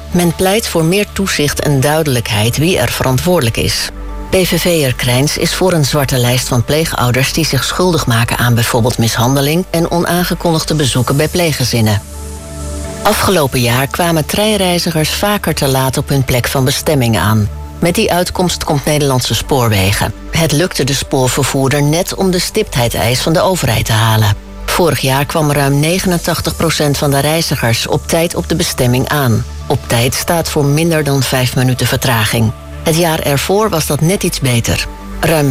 Men pleit voor meer toezicht en duidelijkheid wie er verantwoordelijk is. PVV'er Krijns is voor een zwarte lijst van pleegouders die zich schuldig maken aan bijvoorbeeld mishandeling en onaangekondigde bezoeken bij pleeggezinnen. Afgelopen jaar kwamen treinreizigers vaker te laat op hun plek van bestemming aan. Met die uitkomst komt Nederlandse Spoorwegen. Het lukte de spoorvervoerder net om de stiptheidseis van de overheid te halen. Vorig jaar kwam ruim 89% van de reizigers op tijd op de bestemming aan. Op tijd staat voor minder dan 5 minuten vertraging. Het jaar ervoor was dat net iets beter. Ruim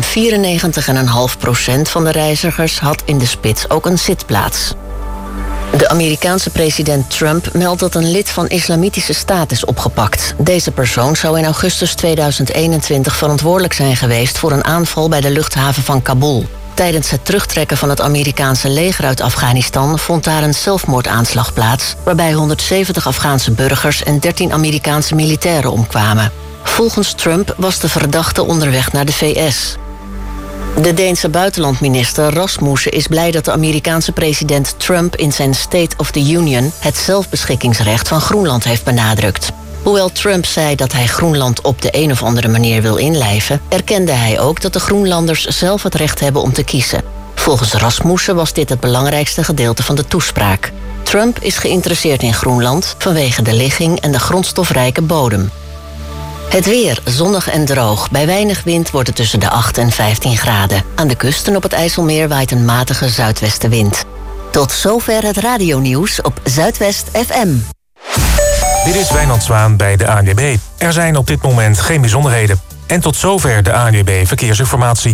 94,5% van de reizigers had in de spits ook een zitplaats. De Amerikaanse president Trump meldt dat een lid van Islamitische Staat is opgepakt. Deze persoon zou in augustus 2021 verantwoordelijk zijn geweest voor een aanval bij de luchthaven van Kabul. Tijdens het terugtrekken van het Amerikaanse leger uit Afghanistan vond daar een zelfmoordaanslag plaats, waarbij 170 Afghaanse burgers en 13 Amerikaanse militairen omkwamen. Volgens Trump was de verdachte onderweg naar de VS. De Deense buitenlandminister Rasmussen is blij dat de Amerikaanse president Trump in zijn State of the Union het zelfbeschikkingsrecht van Groenland heeft benadrukt. Hoewel Trump zei dat hij Groenland op de een of andere manier wil inlijven, erkende hij ook dat de Groenlanders zelf het recht hebben om te kiezen. Volgens Rasmussen was dit het belangrijkste gedeelte van de toespraak. Trump is geïnteresseerd in Groenland vanwege de ligging en de grondstofrijke bodem. Het weer, zonnig en droog. Bij weinig wind wordt het tussen de 8 en 15 graden. Aan de kust en op het IJsselmeer waait een matige zuidwestenwind. Tot zover het radionieuws op Zuidwest FM. Dit is Wijnand Zwaan bij de ANWB. Er zijn op dit moment geen bijzonderheden. En tot zover de ANWB Verkeersinformatie.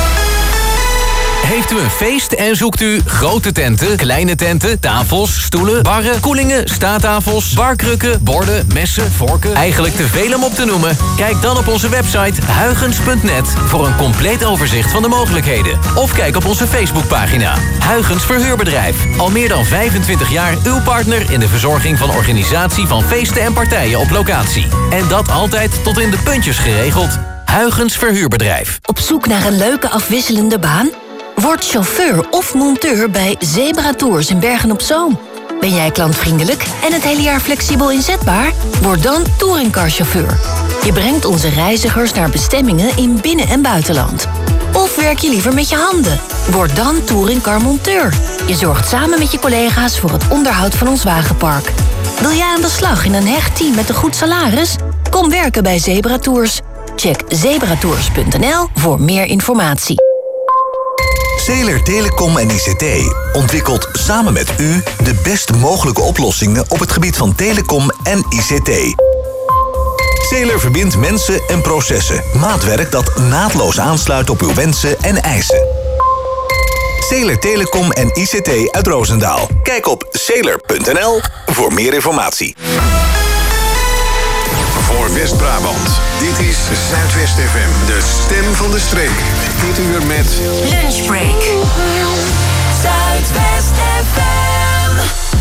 Heeft u een feest en zoekt u grote tenten, kleine tenten, tafels, stoelen, barren, koelingen, staattafels, barkrukken, borden, messen, vorken, eigenlijk te veel om op te noemen? Kijk dan op onze website huygens.net voor een compleet overzicht van de mogelijkheden. Of kijk op onze Facebookpagina. Huygens Verhuurbedrijf. Al meer dan 25 jaar uw partner in de verzorging van organisatie van feesten en partijen op locatie. En dat altijd tot in de puntjes geregeld. Huygens Verhuurbedrijf. Op zoek naar een leuke afwisselende baan? Word chauffeur of monteur bij Zebra Tours in Bergen-op-Zoom. Ben jij klantvriendelijk en het hele jaar flexibel inzetbaar? Word dan touringcarchauffeur. Je brengt onze reizigers naar bestemmingen in binnen- en buitenland. Of werk je liever met je handen? Word dan touringcarmonteur. Je zorgt samen met je collega's voor het onderhoud van ons wagenpark. Wil jij aan de slag in een hecht team met een goed salaris? Kom werken bij Zebra Tours. Check zebratours.nl voor meer informatie. Zeeler Telecom en ICT ontwikkelt samen met u de best mogelijke oplossingen op het gebied van telecom en ICT. Zeeler verbindt mensen en processen. Maatwerk dat naadloos aansluit op uw wensen en eisen. Zeeler Telecom en ICT uit Roosendaal. Kijk op zeeler.nl voor meer informatie. Voor West-Brabant. Dit is Zuidwest FM, de stem van de streek. Dit uur met Lunchbreak. Zuidwest FM.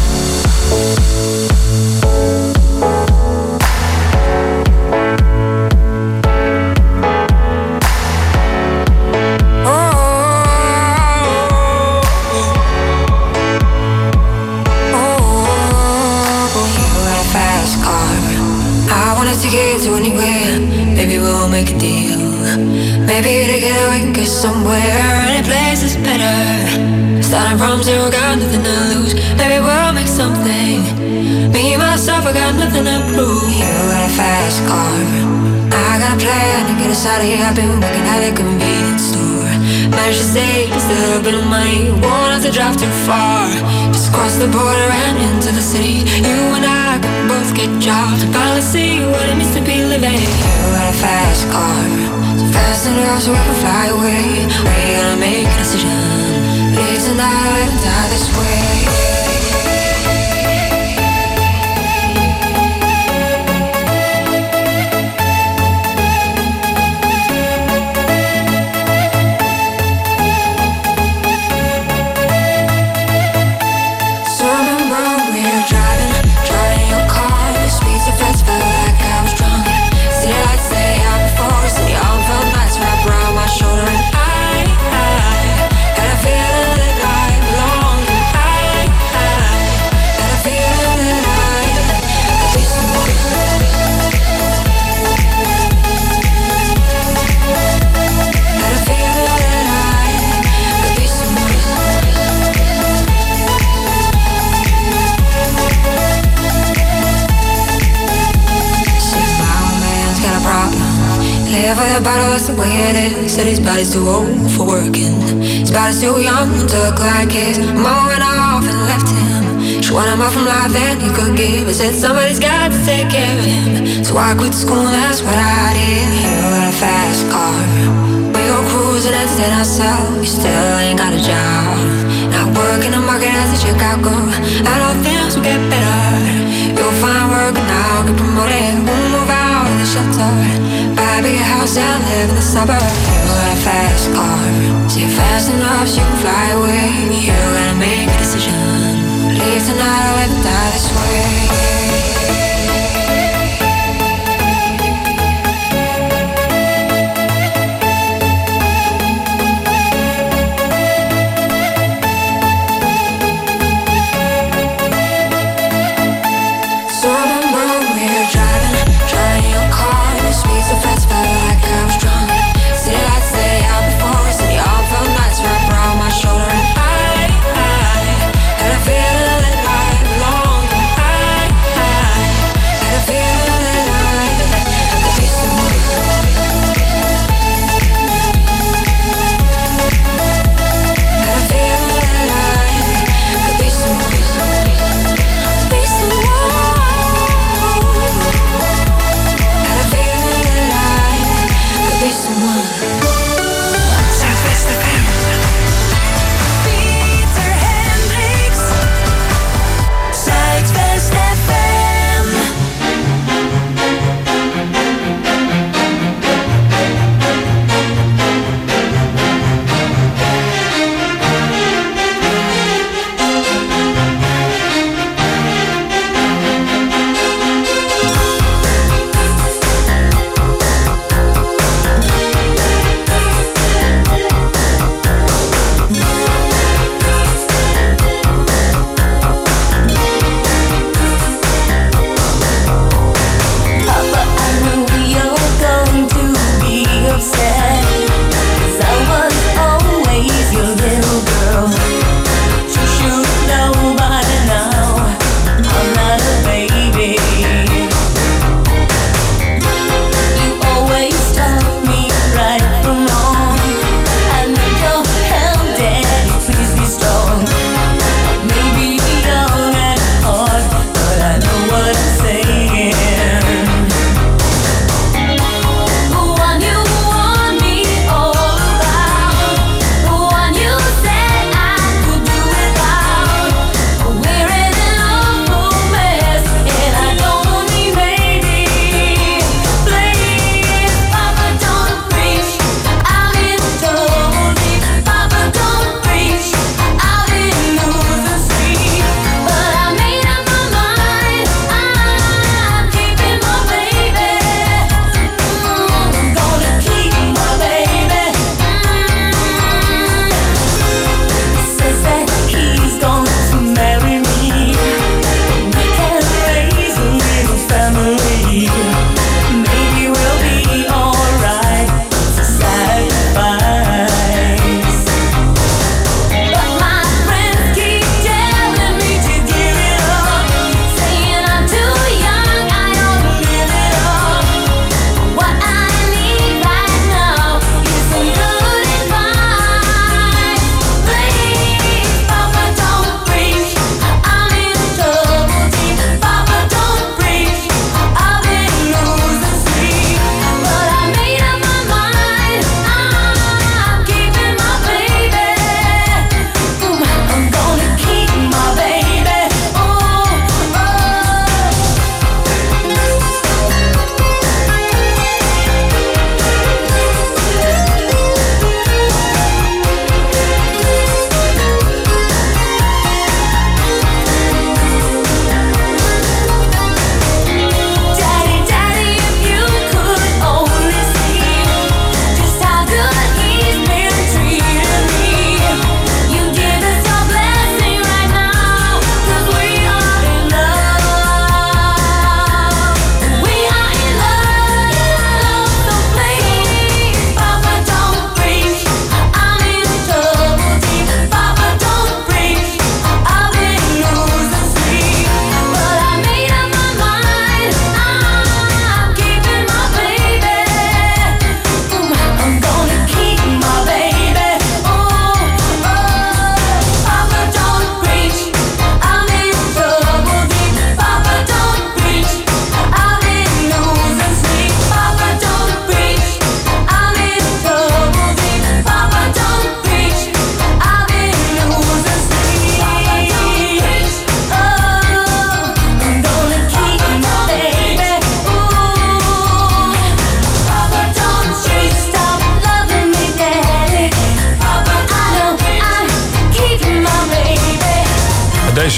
To get to anywhere, maybe we'll make a deal. Maybe together we can get somewhere. Any place is better. Starting from zero, got nothing to lose. Maybe we'll make something. Me, myself, I got nothing to prove. You got a fast car, I got a plan to get us out of here. I've been working at a convenience store. Managed to save just a little bit of money. Won't have to drive too far. Just cross the border and into the city. You and I can both get jobs and finally see what it means to be living. You got a fast car, so fast enough so we can fly away. We're gonna make a decision. Live tonight and die this way. Care for the bottle, that's the way it is. Said his body's too old for working. His body's too young to look like his. Mama went off and left him. She wanted more from life than he could give. I said somebody's got to take care of him. So I quit school, that's what I did. You got a fast car. We go cruising and set ourselves. You still ain't got a job. Not working the market as a checkout girl. I know things will get better. You'll find work now, get promoted. We'll move out of the shelter. Buy a bigger house and live in the suburbs. You got a fast car. See it fast enough so you can fly away. You gotta make a decision. Leave tonight or live and die this way.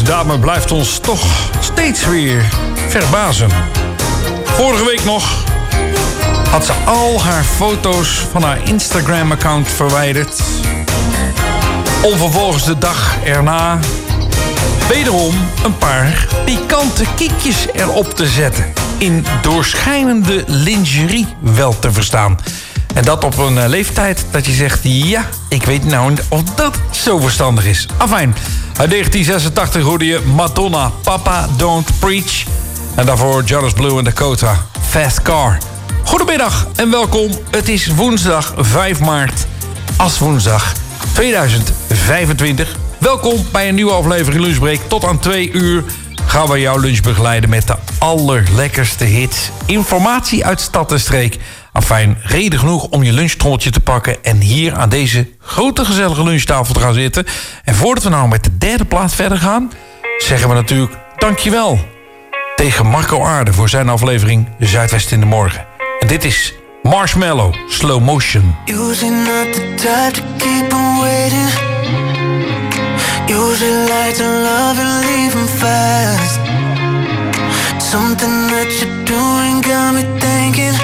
deze dame blijft ons toch steeds weer verbazen. Vorige week nog had ze al haar foto's van haar Instagram-account verwijderd. Om vervolgens de dag erna wederom een paar pikante kiekjes erop te zetten. In doorschijnende lingerie wel te verstaan. En dat op een leeftijd dat je zegt, ja, ik weet nou of dat zo verstandig is. Afijn, uit 1986 hoorde je Madonna, Papa Don't Preach. En daarvoor Jonas Blue en Dakota, Fast Car. Goedemiddag en welkom. Het is woensdag 5 maart, als woensdag 2025. Welkom bij een nieuwe aflevering Lunchbreak. Tot aan 2 uur gaan we jouw lunch begeleiden met de allerlekkerste hits. Informatie uit stad en streek. Afijn, reden genoeg om je lunchtrommeltje te pakken en hier aan deze grote gezellige lunchtafel te gaan zitten. En voordat we nou met de derde plaat verder gaan, zeggen we natuurlijk dankjewel tegen Marco Aarde voor zijn aflevering Zuidwest in de Morgen. En dit is Marshmallow, Slow Motion. Usually not the type to keep on waiting. Usually like to love and leave him fast. Something that you're doing got me thinking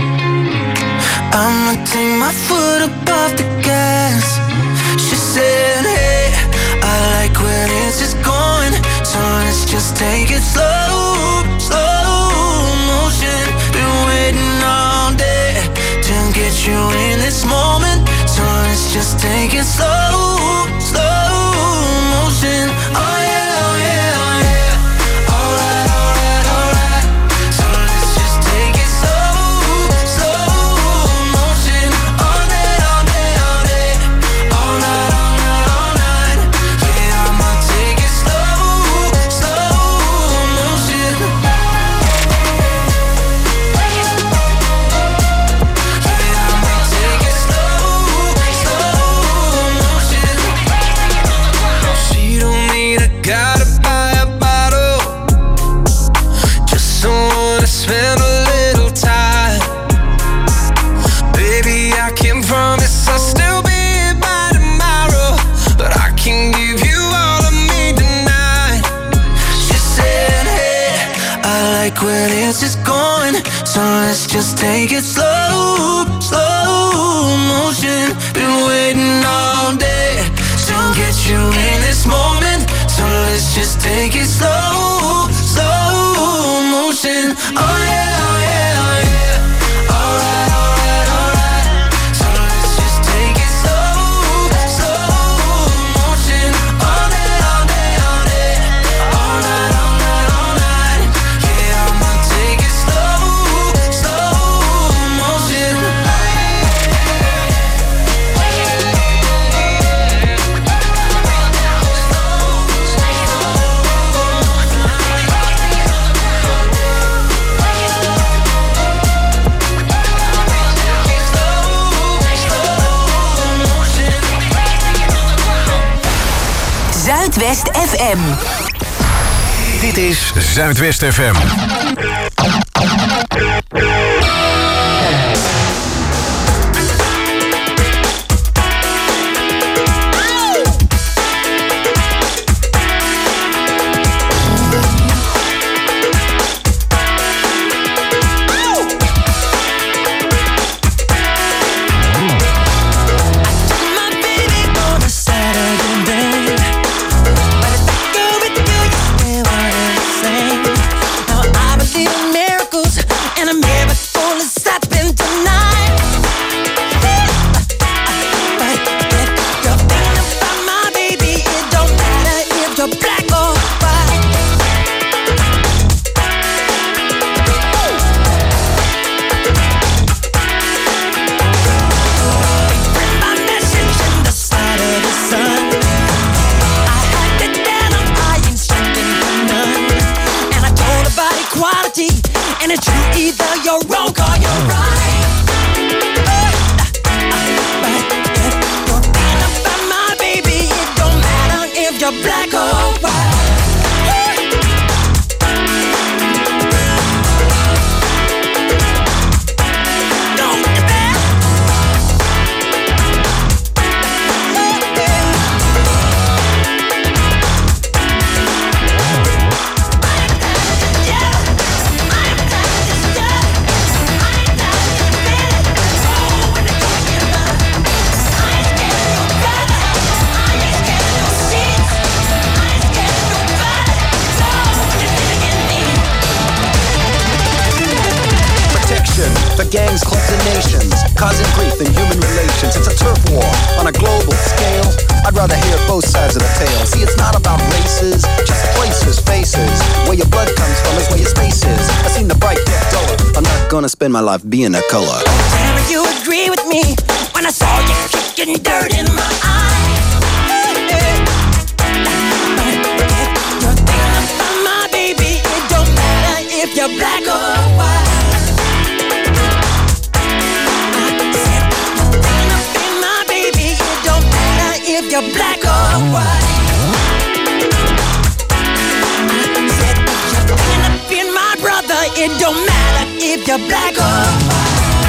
I'ma take my foot up off the gas. She said, hey, I like when it's just going, so let's just take it slow, slow motion. Been waiting all day to get you in this moment, so let's just take it slow, slow motion. Oh yeah, oh yeah, oh yeah. Alright, alright, alright. So let's just take it slow, slow motion. All day, all day, all day. All night, all night, all night. Yeah, I'ma take it slow, slow motion. Yeah, I'ma take it slow, slow motion. She don't mean I gotta buy a bottle, just someone to spend a little time. Baby, I can promise I'll still be here by tomorrow, but I can give you all of me tonight. She said, hey, I like when it's just going, so let's just take it slow, slow motion. Been waiting all day to get you in this moment, so let's just take it slow, slow motion. Oh yeah, oh yeah, oh yeah. Alright, alright, alright. So let's just take it slow, slow motion. All day, all day, all day. All night, all night, all night. Yeah, I'ma take it slow, slow motion. Zuidwest FM. Dit is Zuidwest FM. The gangs, clubs, and nations, causing grief in human relations. It's a turf war on a global scale. I'd rather hear both sides of the tale. See, it's not about races, just places, faces. Where your blood comes from is where your space is. I seen the bright get duller. I'm not gonna spend my life being a color. Damn, you agree with me when I saw you kicking dirt in my eye. You're thinking about my baby. It don't matter if you're black or white. If you're black or white, said you're thinking of being my brother. It don't matter if you're black or white.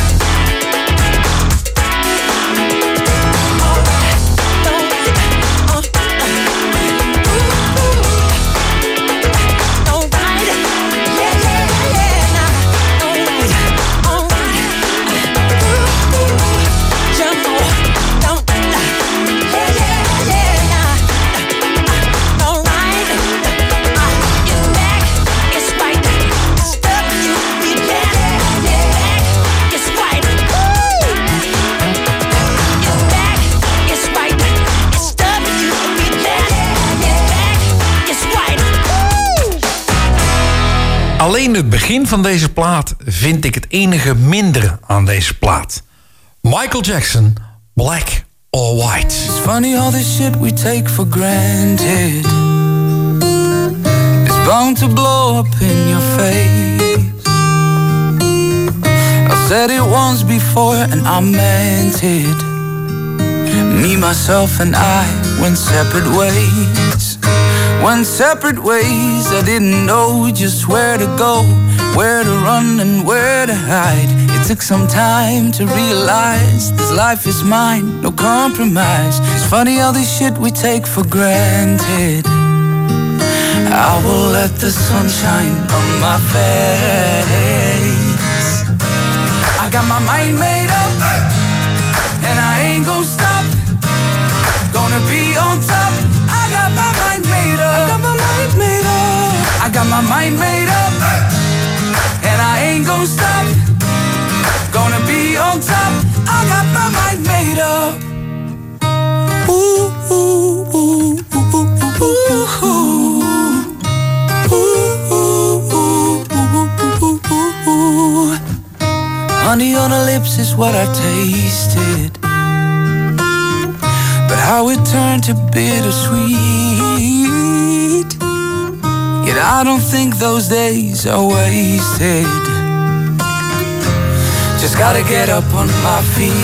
Alleen het begin van deze plaat vind ik het enige minder aan deze plaat. Michael Jackson, Black or White. It's funny all this shit we take for granted. It's bound to blow up in your face. I said it once before and I meant it. Me, myself and I went separate ways. Went separate ways, I didn't know just where to go, where to run and where to hide. It took some time to realize this life is mine, no compromise. It's funny all this shit we take for granted. I will let the sun shine on my face. I got my mind made up, and I ain't gon' stop. Gonna be on top. I got my mind made up. I got my mind made up. I got my mind made up, and I ain't gon' stop. Gonna be on top. I got my mind made up. Ooh, ooh, ooh, ooh, ooh, ooh, ooh. Honey on her lips is what I tasted, but how it turned to bittersweet. Yet I don't think those days are wasted. Just gotta get up on my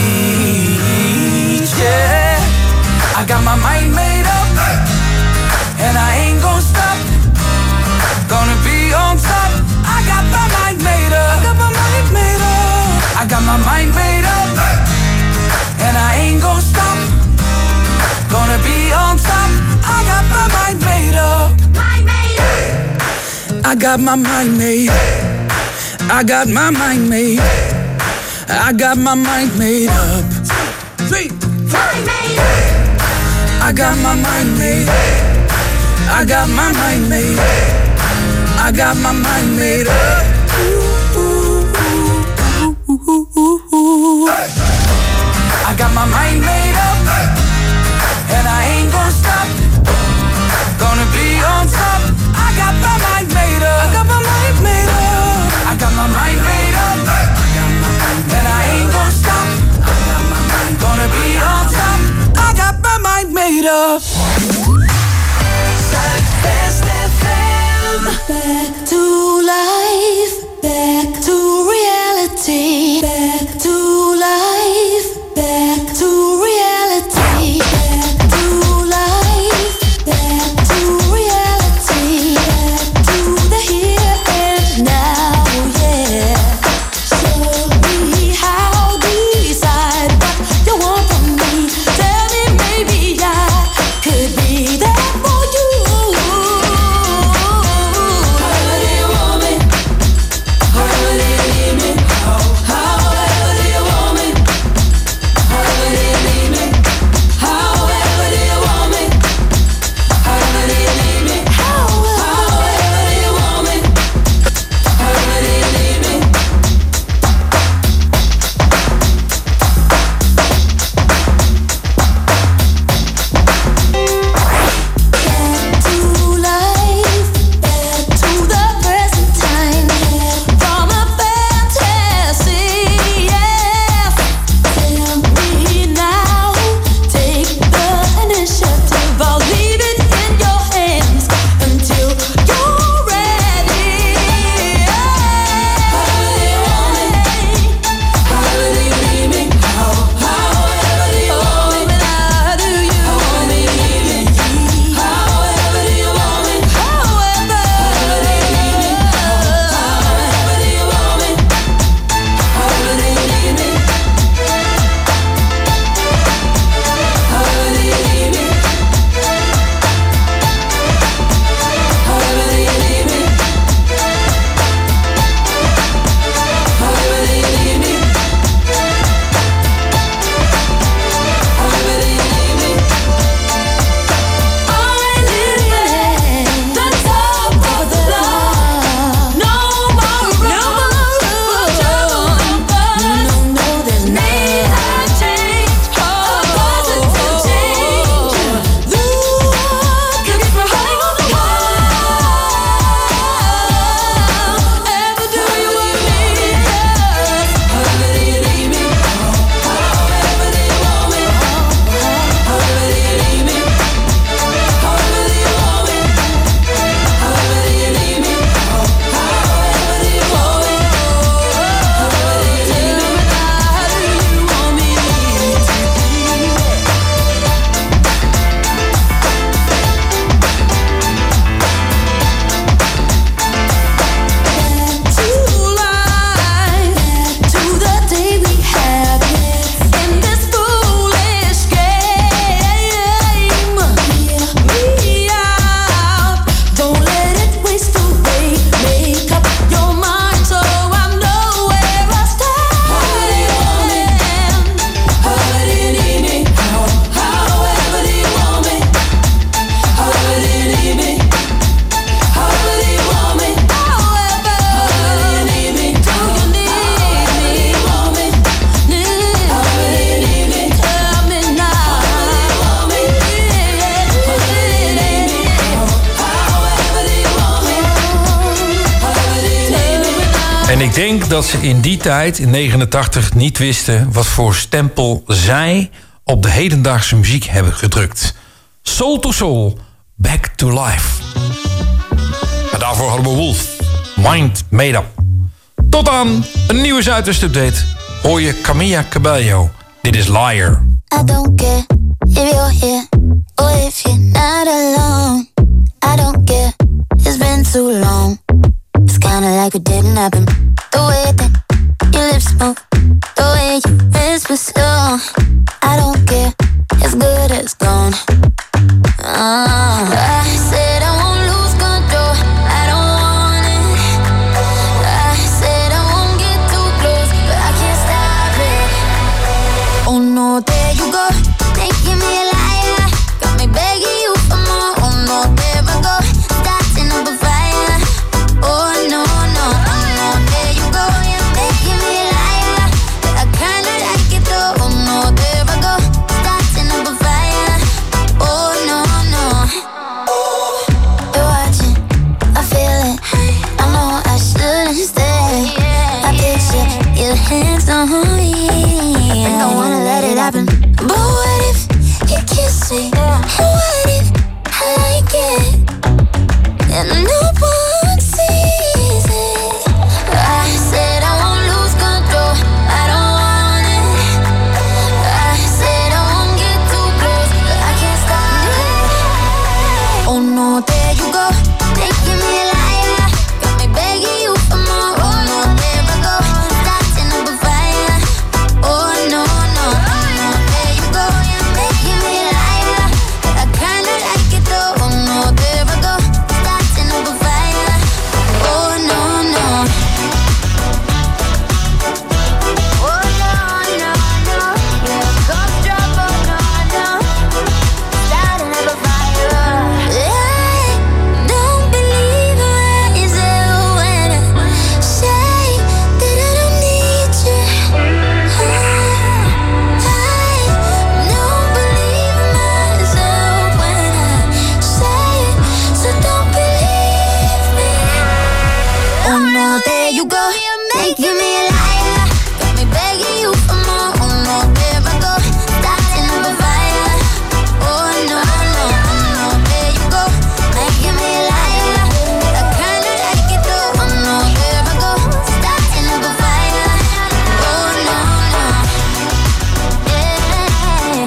feet, yeah. I got my mind made up, and I ain't gon' stop. Gonna be on top. I got my mind made up. I got my mind made up. I got my mind made up, and I ain't gon' stop. Gonna be on top. I got my mind made up. I got my mind made. I got my mind made. I got my mind made up. I got my mind made. I got my mind made. I got my mind made up. I got my mind made up, and I ain't gon' stop. Gonna be on top. I got my mind made up. I got my mind made up. I got my mind made up, and I ain't gon' stop. Gonna be on top. I got my mind made up. Best FM. Back to life. Ik denk dat ze in die tijd, in 89, niet wisten wat voor stempel zij op de hedendaagse muziek hebben gedrukt. Soul to Soul, Back to Life. En daarvoor hadden we Wolf, Mind Made Up. Tot aan een nieuwe Zuidwest Update hoor je Camilla Cabello. Dit is Liar. I don't care if you're here or if you're not alone. I don't care, it's been too long. It's kinda like it didn't happen. The way that your lips move, the way you whisper slow. I don't care, it's good as gone. I said I won't lose control, I don't want it. I said I won't get too close, but I can't stop it. Oh no, there you go, making me a liar. Got me begging you for more. Oh no, there I go, starting up a fire. Oh no, no, oh no, there you go, you're making me a liar. But I kinda like it though. Oh no, there I go, starting up a fire. Oh no, no. You're watching, I feel it. I know I shouldn't stay. I picture your hands on me. I don't wanna let it happen. But what if you kiss me? What if I like it? And no one sees it. I said I won't lose control, I don't want it. I said I won't get too close, but I can't stop it. Oh no, there you go, making me a liar. Got me begging you for more. Oh no, there I go, starting up a fire. Oh no, no, oh no, there you go, you're making me a liar. But I kinda like it though. Oh no, there I go, starting up a fire. Oh no, no. Oh no, no, no. Yeah, cough drop, oh no, no. Starting up a fire. I don't believe myself when I say that I don't need you. I don't believe myself when I say it, so don't believe me. Oh no, there you go, making me a liar. Got me begging you for more. Oh no, there I go, starting up a fire. Oh no, no, oh no, there you go, making me a liar. But I kinda like it though. Oh no, there I go, starting up a fire. Oh no, no, yeah,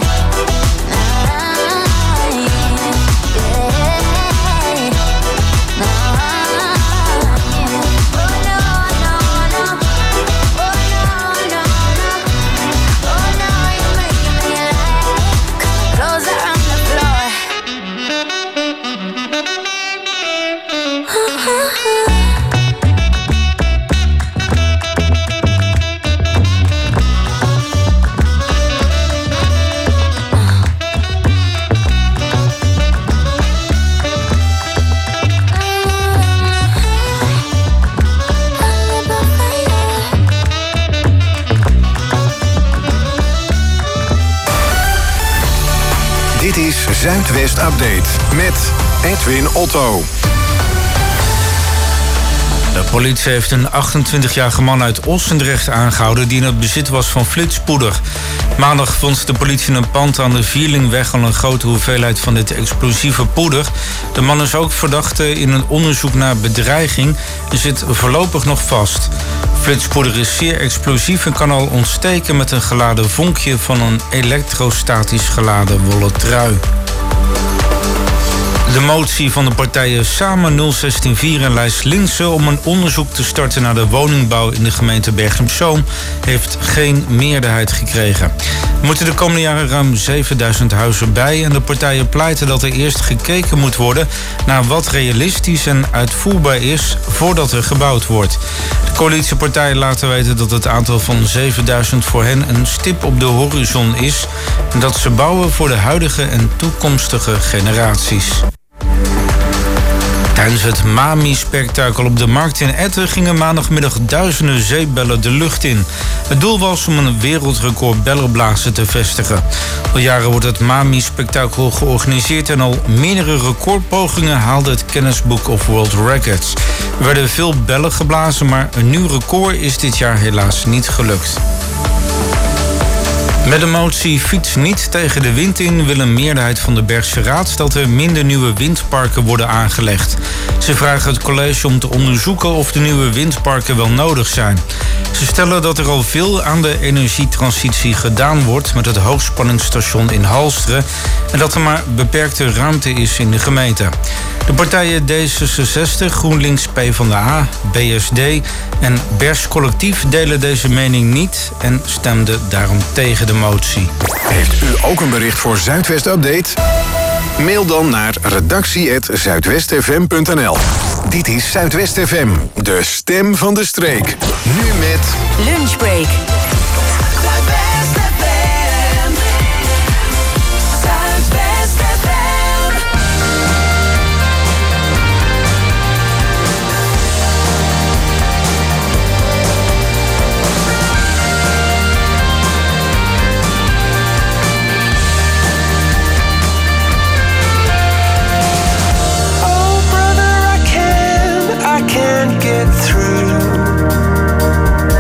Dit is Zuidwest Update met Edwin Otto. De politie heeft een 28-jarige man uit Ossendrecht aangehouden die in het bezit was van flitspoeder. Maandag vond de politie in een pand aan de Vierlingweg al een grote hoeveelheid van dit explosieve poeder. De man is ook verdachte in een onderzoek naar bedreiging en zit voorlopig nog vast. Flitspoeder is zeer explosief en kan al ontsteken met een geladen vonkje van een elektrostatisch geladen wollen trui. De motie van de partijen Samen 0164 en Lijst Linse om een onderzoek te starten naar de woningbouw in de gemeente Bergen-op-Zoom heeft geen meerderheid gekregen. Er moeten de komende jaren ruim 7000 huizen bij en de partijen pleiten dat er eerst gekeken moet worden naar wat realistisch en uitvoerbaar is voordat er gebouwd wordt. De coalitiepartijen laten weten dat het aantal van 7000 voor hen een stip op de horizon is en dat ze bouwen voor de huidige en toekomstige generaties. Tijdens het Mami-spektakel op de markt in Etten gingen maandagmiddag duizenden zeepbellen de lucht in. Het doel was om een wereldrecord bellenblazen te vestigen. Al jaren wordt het Mami-spektakel georganiseerd en al meerdere recordpogingen haalde het Guinness Book of World Records. Er werden veel bellen geblazen, maar een nieuw record is dit jaar helaas niet gelukt. Met de motie Fiets niet tegen de wind in wil een meerderheid van de Bergse Raad dat er minder nieuwe windparken worden aangelegd. Ze vragen het college om te onderzoeken of de nieuwe windparken wel nodig zijn. Ze stellen dat er al veel aan de energietransitie gedaan wordt met het hoogspanningsstation in Halsteren en dat er maar beperkte ruimte is in de gemeente. De partijen D66, GroenLinks, PvdA, BSD en Bergs Collectief delen deze mening niet en stemden daarom tegen de motie. Heeft u ook een bericht voor Zuidwest Update? Mail dan naar redactie@zuidwestfm.nl. Dit is Zuidwest FM, de stem van de streek. Nu met Lunchbreak. Get through.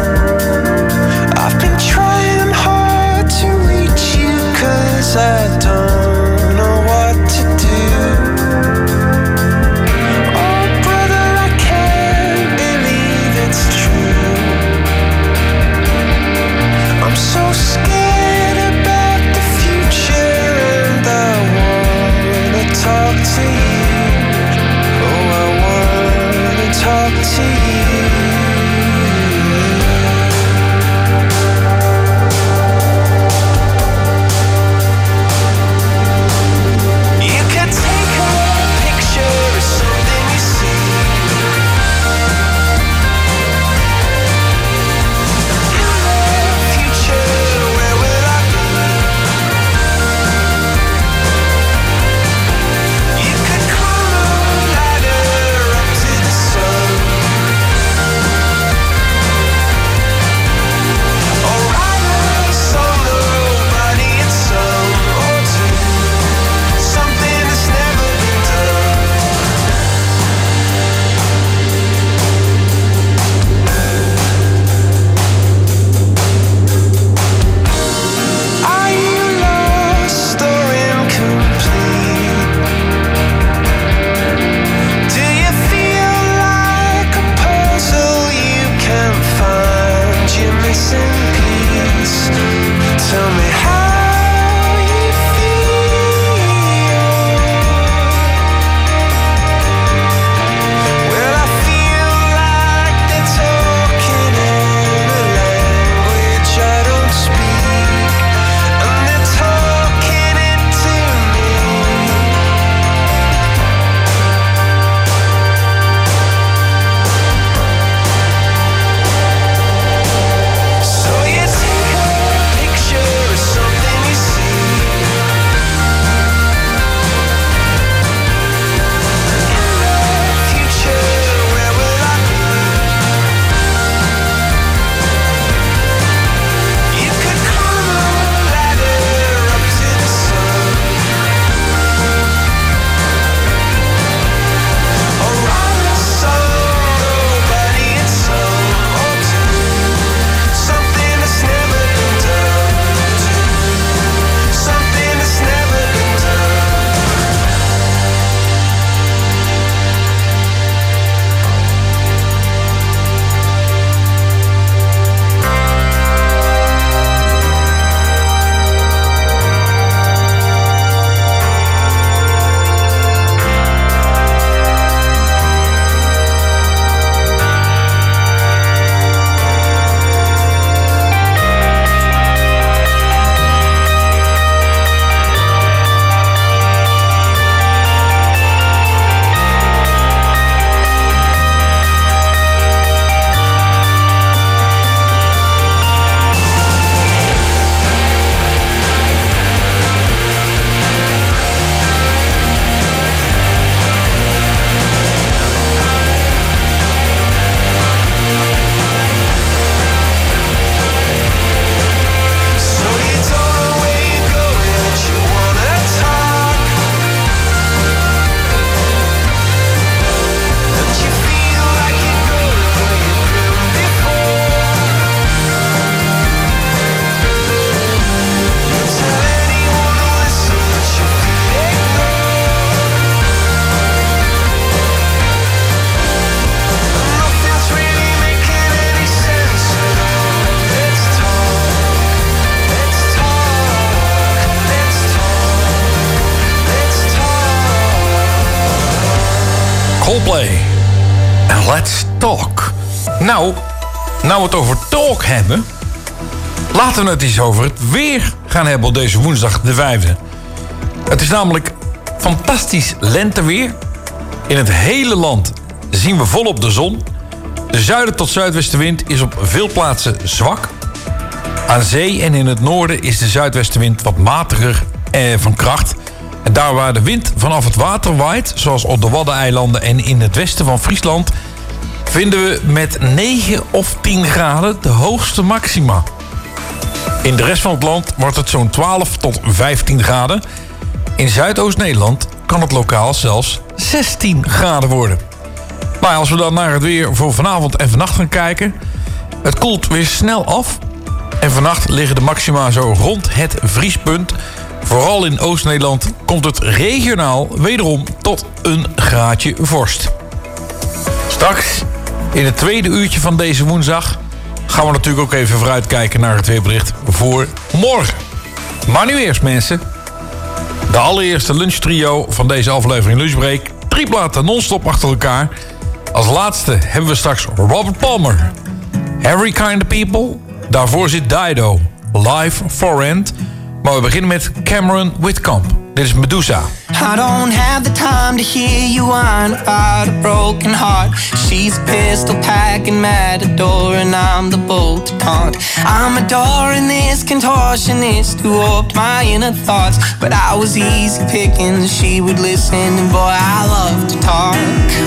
Coldplay. En Let's Talk. Nou we het over talk hebben, laten we het eens over het weer gaan hebben op deze woensdag de 5e. Het is namelijk fantastisch lenteweer. In het hele land zien we volop de zon. De zuiden tot zuidwestenwind is op veel plaatsen zwak. Aan zee en in het noorden is de zuidwestenwind wat matiger van kracht. En daar waar de wind vanaf het water waait, zoals op de Waddeneilanden en in het westen van Friesland, vinden we met 9 of 10 graden de hoogste maxima. In de rest van het land wordt het zo'n 12 tot 15 graden. In Zuidoost-Nederland kan het lokaal zelfs 16 graden worden. Nou, als we dan naar het weer voor vanavond en vannacht gaan kijken, het koelt weer snel af. En vannacht liggen de maxima zo rond het vriespunt. Vooral in Oost-Nederland komt het regionaal wederom tot een graadje vorst. Straks, in het tweede uurtje van deze woensdag, gaan we natuurlijk ook even vooruitkijken naar het weerbericht voor morgen. Maar nu eerst, mensen, de allereerste lunchtrio van deze aflevering Lunchbreak. 3 platen non-stop achter elkaar. Als laatste hebben we straks Robert Palmer. Every Kind of People. Daarvoor zit Dido. Live for Rent. Maar we beginnen met Cameron Whitcomb. Dit is Medusa. I don't have the time to hear you whine about a broken heart. She's pistol packing matador and I'm the bolt to taunt. I'm adoring this contortionist who warped my inner thoughts. But I was easy picking, she would listen, and boy, I love to talk.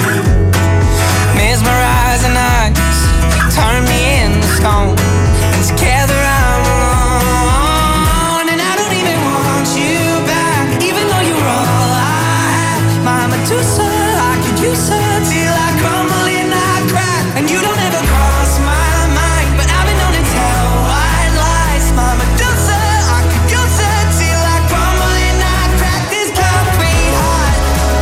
Mesmerizing eyes, turn me into stone. And together I'm alone, and I don't even want you back, even though you're all I have. My Medusa, I could use her till I crumble and I crack. And you don't ever cross my mind, but I've been known to tell white lies. My Medusa, I could use her till I crumble and I crack. This concrete heart,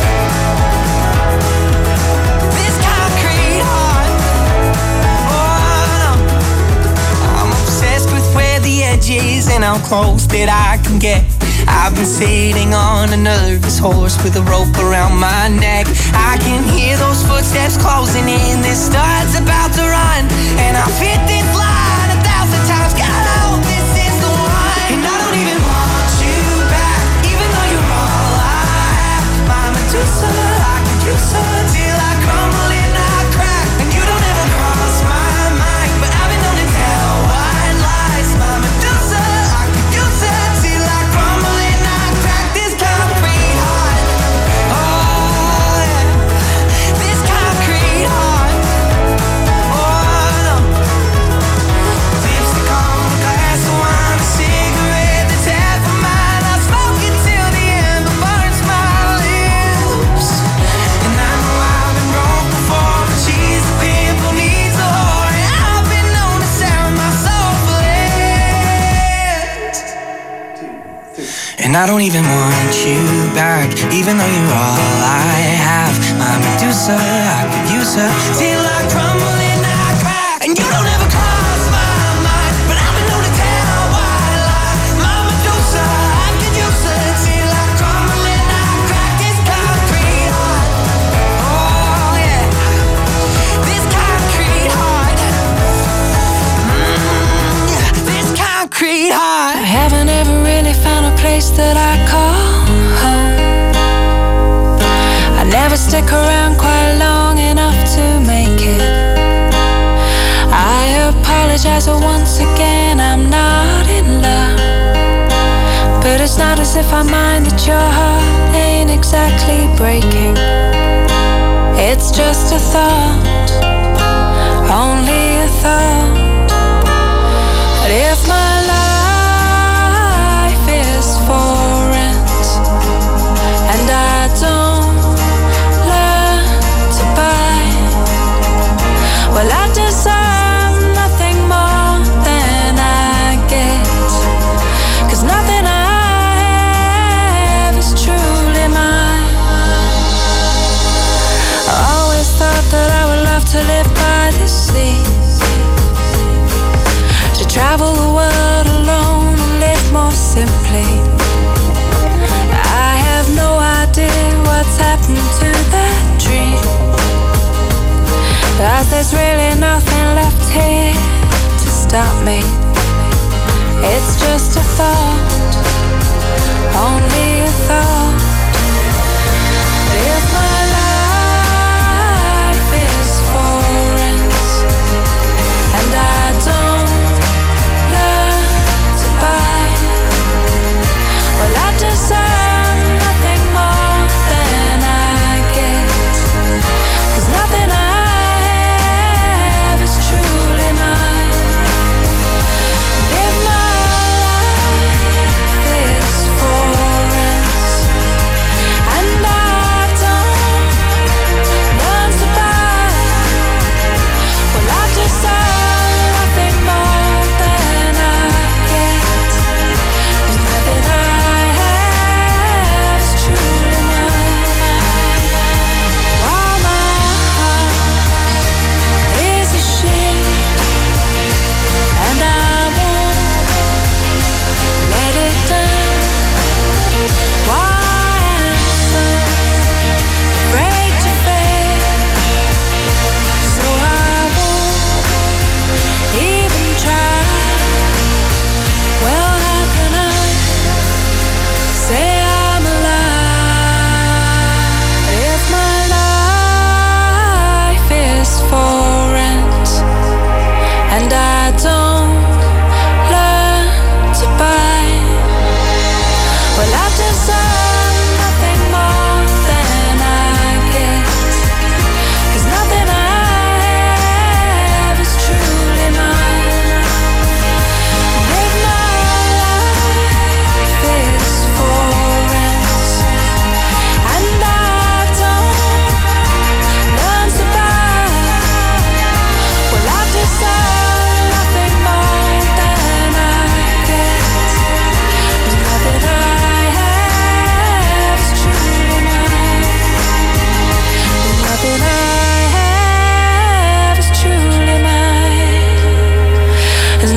this concrete heart. Oh no, I'm obsessed with where the edge is and how close that I can get. I've been sitting on a nervous horse with a rope around my neck. I can hear those footsteps closing in. This start's about to run, and I've hit this line 1,000 times. God, I hope this is the one. And I don't even want you back, even though you're all I have. My Medusa, I could use her till I crumble and I crack. And you don't ever cross my mind, but I've been known to tell white lies. My Medusa, I could use her till I crumble and I crack. This concrete heart, oh yeah, this concrete heart, oh no. Lipstick on a glass of wine, a cigarette that's half of mine. I smoke it till the end burns my lips. And I know I've been broke before, but she's the pimple needs a whore. And I've been known to sell my soul for less. And I don't even want you back, even though you're all I have. My Medusa, I could use her till I crumble and I crack. And you don't ever cross my mind, but I've been known to tell white lies. My Medusa, I could use her till I crumble and I crack. This concrete heart, oh yeah, this concrete heart, this concrete heart. I haven't ever really found a place that I call home. I never stick around quite long enough to make it. I apologize once again, I'm not in love. But it's not as if I mind that your heart ain't exactly breaking. It's just a thought, only a thought. But if my life is for rent and I don't learn to buy, well, I deserve nothing more than I get. 'Cause nothing I have is truly mine. I always thought that I would love to live by the sea,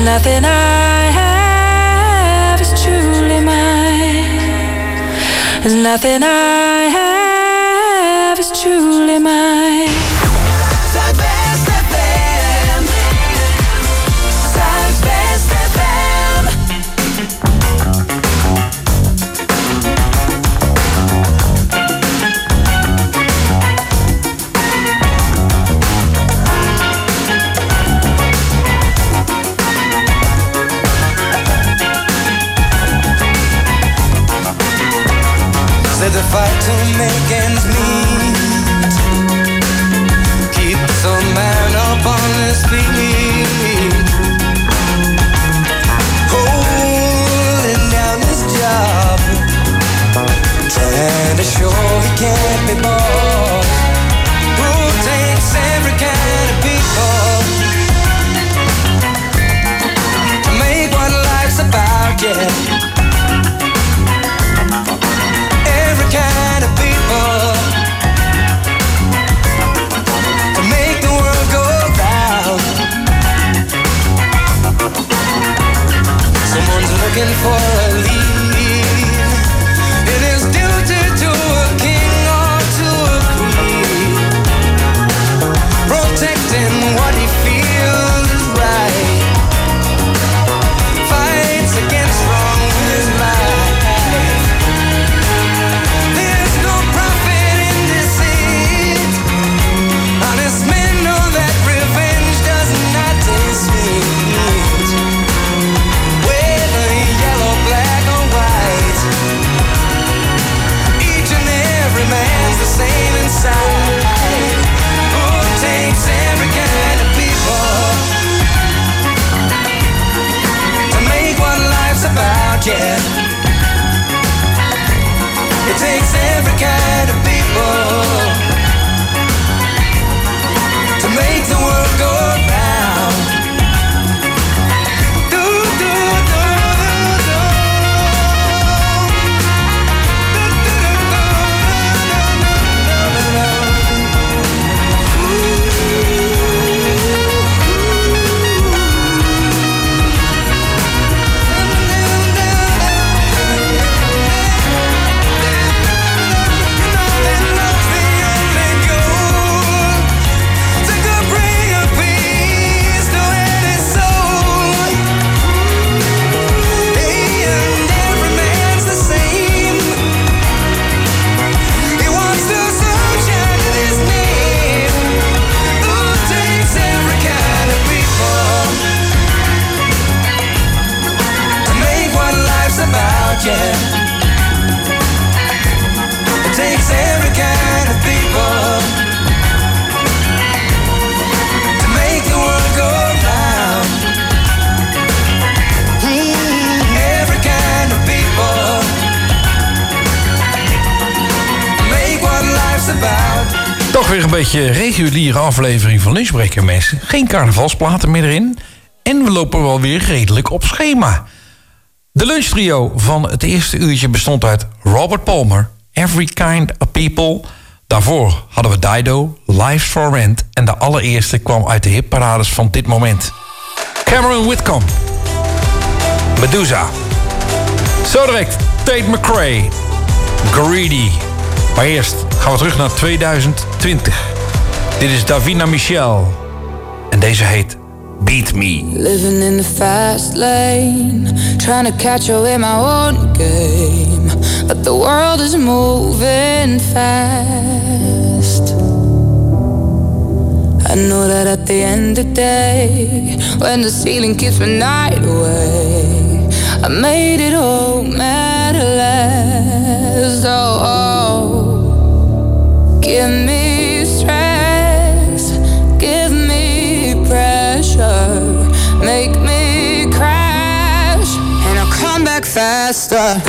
nothing I have is truly mine. There's nothing I have is truly mine. Zuidwest FM. Zuidwest FM. Said the fight to make ends meet keeps a man up on his feet, holding down his job, trying to show he can't be bought. Who takes every kind of people to make what life's about, yeah. Kind of people to make the world go round. Someone's looking for a lead. It is duty to a king or to a queen, protecting what he feels is right, fights against wrong with his life. Same inside. Who takes every kind of people to make what life's about, yeah. It takes every kind of people to make the world go round. Yeah. It takes every kind of people to make the world go round. Every kind of people make what life's about. Toch weer een beetje reguliere aflevering van Lunchbreker, mensen. Geen carnavalsplaten meer erin. En we lopen wel weer redelijk op schema. De lunchtrio van het eerste uurtje bestond uit Robert Palmer, Every Kind of People. Daarvoor hadden we Dido, Life's for Rent. En de allereerste kwam uit de hitparades van dit moment. Cameron Whitcomb, Medusa. Zo direct Tate McRae, Greedy. Maar eerst gaan we terug naar 2020. Dit is Davina Michel. En deze heet Beat Me. Living in the fast lane, trying to catch up in my own game, but the world is moving fast. I know that at the end of the day, when the ceiling keeps my night away, I made it home at last. Oh, give me stress, give me pressure, make me crash, and I'll come back faster.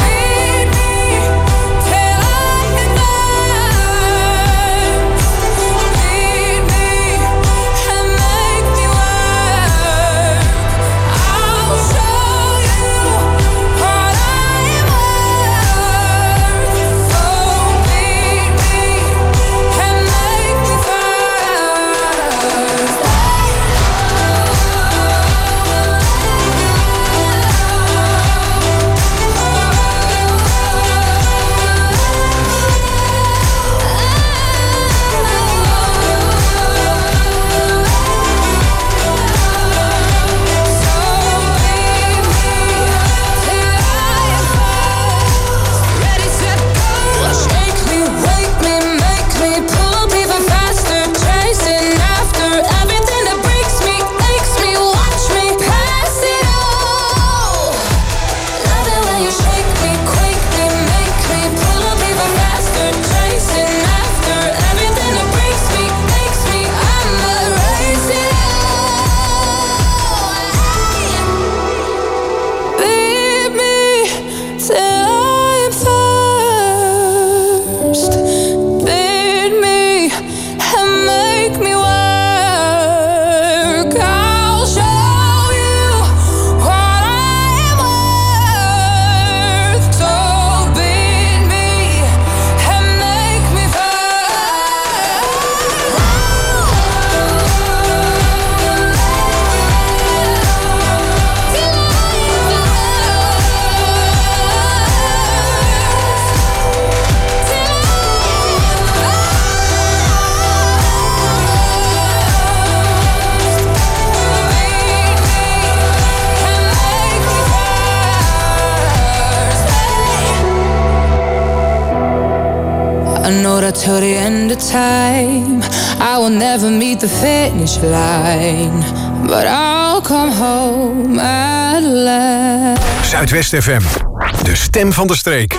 know that till the end of time I will never meet the finish line, but I'll come home at last. Zuidwest FM, de stem van de streek.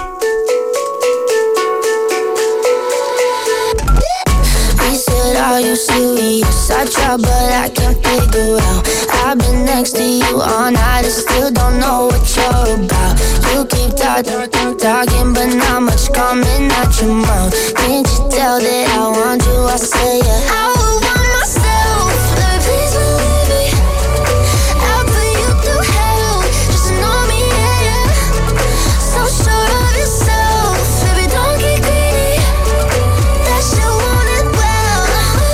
Are you serious? I try but I can't figure out. I've been next to you all night and still don't know what you're about. You keep talking but not much coming out your mouth. Can't you tell that I want you? I say yeah. I would want myself, but please believe me. I'll put you through hell, just know me, yeah, yeah. So sure of yourself, baby, don't get greedy. That shit want it well.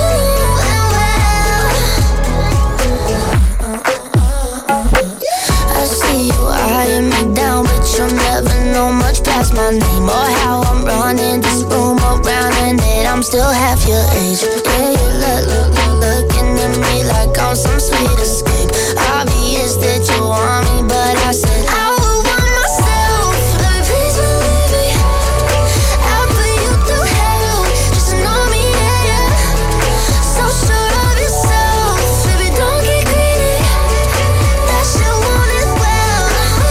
I see you eyeing me down, but you'll never know much past my name or how I'm running this room around, and that I'm still half your age. Yeah, you looking at me like I'm some sweet escape. Obvious that you want me, but I said I would want myself, baby, please believe me. I'll put you through hell, just know me, yeah, yeah. So sure of yourself, baby, don't get greedy. That shit want it well.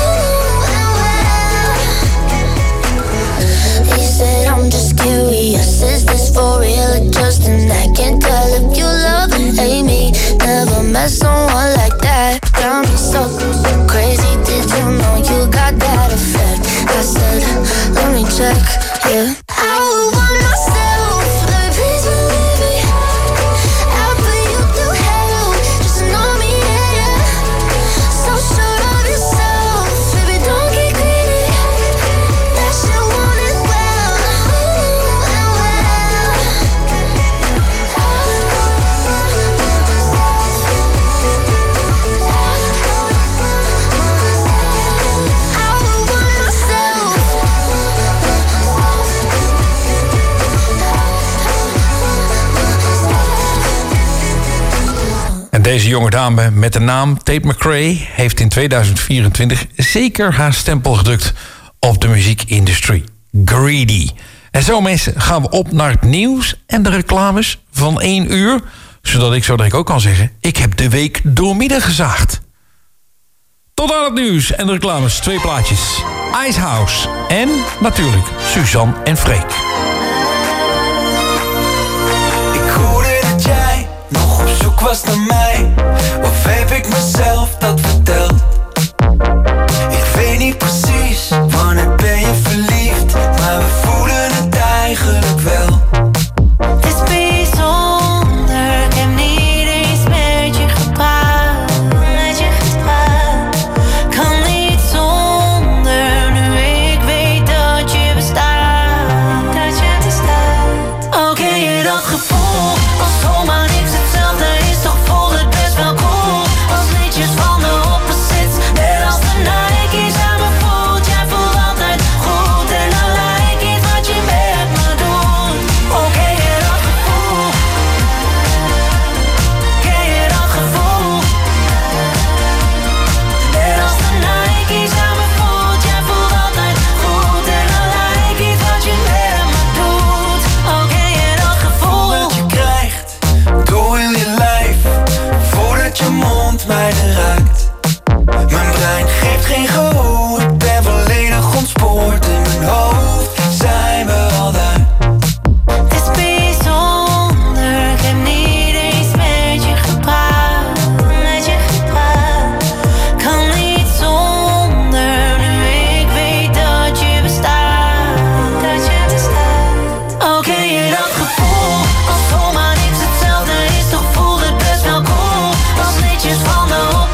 He said I'm just curious, is this for real or just an act? Can't tell if you love and hate me. Never met someone like that. Got me so crazy, did you know you got that effect? I said, let me check, yeah. I would want myself, baby, please believe me. I'll put you through hell, just know me, yeah, yeah. So sure of yourself, baby, don't get greedy. That shit want it well. En deze jonge dame met de naam Tate McRae heeft in 2024 zeker haar stempel gedrukt op de muziekindustrie. Greedy. En zo mensen gaan we op naar het nieuws en de reclames van 1 uur. Zodat ik zo direct ook kan zeggen, ik heb de week doormidden gezaagd. Tot aan het nieuws en de reclames, 2 plaatjes. Icehouse en natuurlijk Suzanne en Freek. Ik hoorde dat jij nog op zoek was naar mij. Of heb ik mezelf dat verteld? Ik weet niet precies wanneer ben je verliefd, maar we voelen het eigenlijk wel. Het is bijzonder, ik heb niet eens met je gepraat. Kan niet zonder, nu ik weet dat je bestaat. Oké, je dat gevoel, als zomaar niks hetzelfde is, toch voelt het best wel cool. Als liedjes van de opposites, net als de Nike's aan me voelt. Jij voelt altijd goed en dan lijkt iets wat je met me doet. Oké, je dat gevoel. Ken je dat gevoel? Net als de Nike's aan me voelt. Jij voelt altijd goed en dan lijkt iets wat je met me doet. Oké, je dat gevoel. Dat je krijgt door heel je lijf, voordat je mond mij raakt. Mijn brein geeft geen gehoor, ik ben volledig ontspoord. In mijn hoofd zijn we al daar. Het is bijzonder, ik heb niet eens met je gepraat. Kan niet zonder, nu ik weet dat je bestaat. Oké, je dat gevoel, als zomaar niks hetzelfde is, toch voelt het best wel cool. Als liedjes van de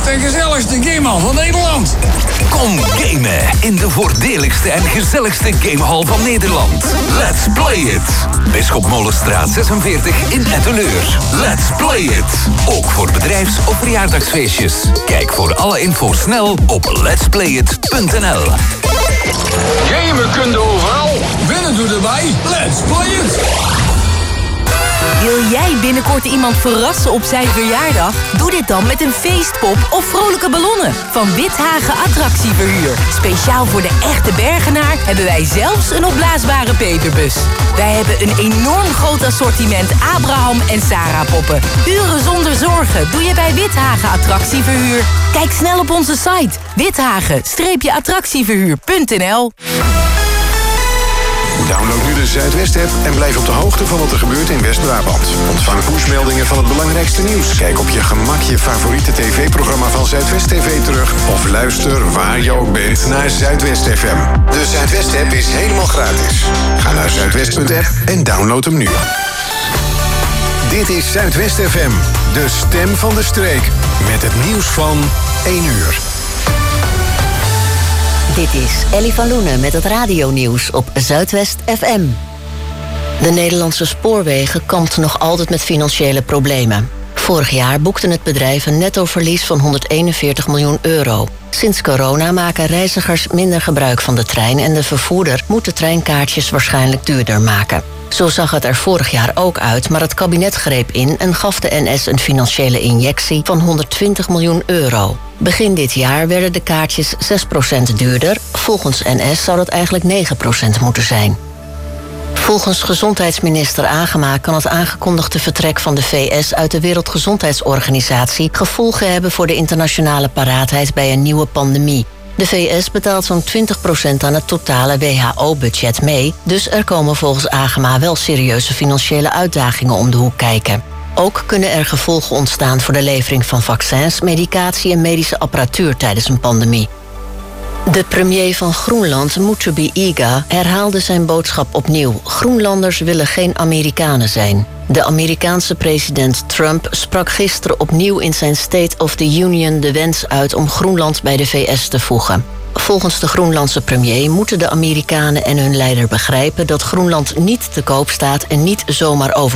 de gezelligste gamehal van Nederland. Kom gamen in de voordeligste en gezelligste gamehal van Nederland. Let's play it. Bisschopmolenstraat 46 in Etteleur. Let's play it. Ook voor bedrijfs- of verjaardagsfeestjes. Kijk voor alle info snel op letsplayit.nl. Gamen kunt u overal. Winnen doet erbij. Let's play it. Wil jij binnenkort iemand verrassen op zijn verjaardag? Doe dit dan met een feestpop of vrolijke ballonnen van Withagen Attractieverhuur. Speciaal voor de echte Bergenaar hebben wij zelfs een opblaasbare peperbus. Wij hebben een enorm groot assortiment Abraham en Sarah poppen. Uren zonder zorgen doe je bij Withagen Attractieverhuur. Kijk snel op onze site withagen-attractieverhuur.nl. Download nu de Zuidwest-app en blijf op de hoogte van wat er gebeurt in West-Brabant. Ontvang pushmeldingen van het belangrijkste nieuws. Kijk op je gemak je favoriete tv-programma van Zuidwest TV terug. Of luister waar je ook bent naar Zuidwest FM. De Zuidwest-app is helemaal gratis. Ga naar zuidwest.app en download hem nu. Dit is Zuidwest FM, de stem van de streek. Met het nieuws van 1 uur. Dit is Ellie van Loenen met het radionieuws op Zuidwest FM. De Nederlandse Spoorwegen kampt nog altijd met financiële problemen. Vorig jaar boekte het bedrijf een nettoverlies van 141 miljoen euro. Sinds corona maken reizigers minder gebruik van de trein en de vervoerder moet de treinkaartjes waarschijnlijk duurder maken. Zo zag het er vorig jaar ook uit, maar het kabinet greep in en gaf de NS een financiële injectie van 120 miljoen euro. Begin dit jaar werden de kaartjes 6% duurder. Volgens NS zou dat eigenlijk 9% moeten zijn. Volgens gezondheidsminister Agema kan het aangekondigde vertrek van de VS uit de Wereldgezondheidsorganisatie gevolgen hebben voor de internationale paraatheid bij een nieuwe pandemie. De VS betaalt zo'n 20% aan het totale WHO-budget mee, dus er komen volgens Agema wel serieuze financiële uitdagingen om de hoek kijken. Ook kunnen er gevolgen ontstaan voor de levering van vaccins, medicatie en medische apparatuur tijdens een pandemie. De premier van Groenland, Muthubi Iga, herhaalde zijn boodschap opnieuw. Groenlanders willen geen Amerikanen zijn. De Amerikaanse president Trump sprak gisteren opnieuw in zijn State of the Union de wens uit om Groenland bij de VS te voegen. Volgens de Groenlandse premier moeten de Amerikanen en hun leider begrijpen dat Groenland niet te koop staat en niet zomaar over